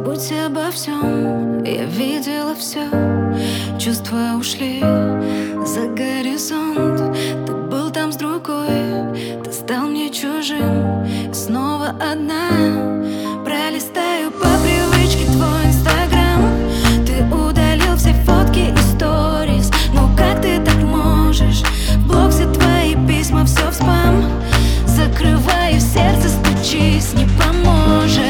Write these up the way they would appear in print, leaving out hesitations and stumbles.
Забудьте обо всем, я видела все. Чувства ушли за горизонт. Ты был там с другой, ты стал мне чужим. И снова одна пролистаю по привычке твой инстаграм. Ты удалил все фотки и сторис. Ну как ты так можешь? В блог все твои письма, все в спам. Закрываю сердце, стучись, не поможет.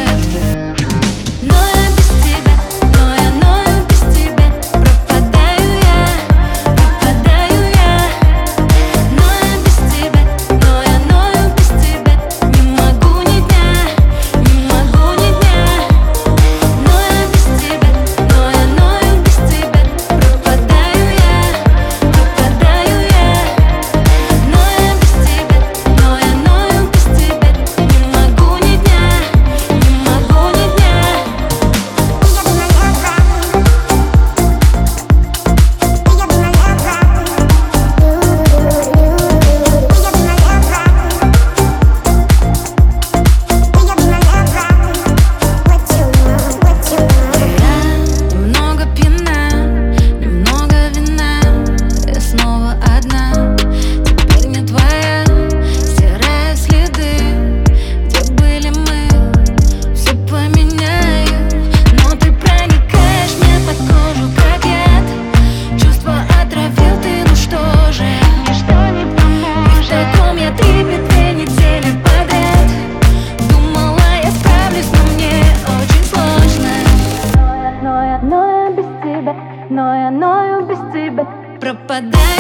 Но я ною без тебя. Пропадаю.